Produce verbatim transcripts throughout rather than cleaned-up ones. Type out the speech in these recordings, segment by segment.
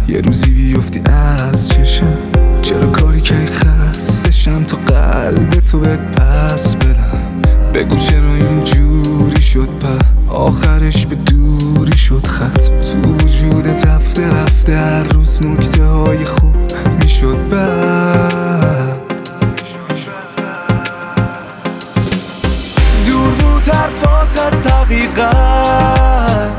یه روزی بیفتی از چشم، چرا کاری که خستشم تا قلب تو بهت پس بدم. بگو چرا اینجوری شد په آخرش به دوری شد خط تو وجودت رفته رفته هر روز نکته های خوب میشد بد. دور بود حرفات از حقیقت،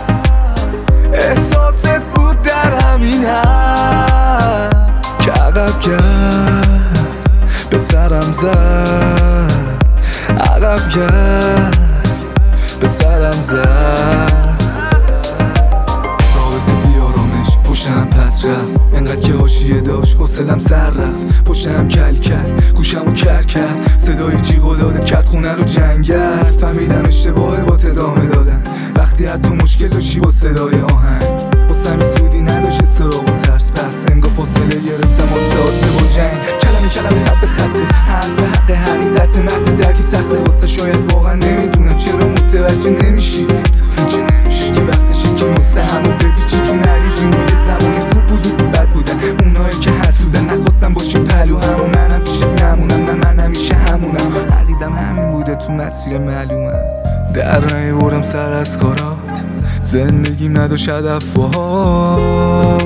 احساست بود در همین حد که عقب کرد به سرم زد، عقب کرد به سرم زد. رابطه بیارامش پشتم پس رفت، انقدر که حاشیه داشت حوصلم سر رفت. پشتم کل کرد گوشمو کر کرد، صدای جیغ و دادت کرد خونه رو جنگل. فهمیدم اشتباهه با ادامه دادن، وقتی حتی مشکل داشتی با صدای آهنگ. واسم سودی نداشت استراق و ترس، پس انگار فاصله گرفتم واسه آسه و جنگ. کلمه کلمه خط به خطه، حرف به حق حقیقت محض درکی سخته واسه شاید واقعا نمیدونم چرا متوجه نمیشی که وقتشه که مستهم و بپیچی که نریزی. یه زمانی خوب بود و بد بودن اونایی که حسودن، نخواستم باشیم پلو هم و منم پیشت نمونم. نه من همیشه همونم، عقیدم همین بوده تو مسیر معلومم. در نیاوردم سر از کارات، زندگیم نداشت هدف باهات.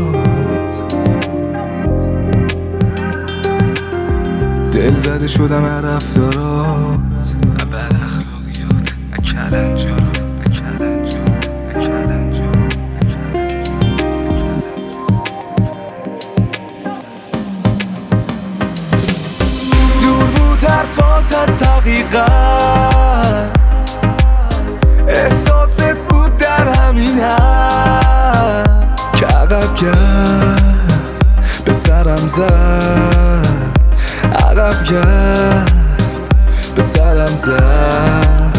دل زده شدم از رفتارات، از بد اخلاقیات، از کلنجارات کلنجارات کلنجارات. دور بود حرفات از حقیقت، احساست بود در همین حد که عقب کرد به سرم زد، عقب کرد به سرم زد.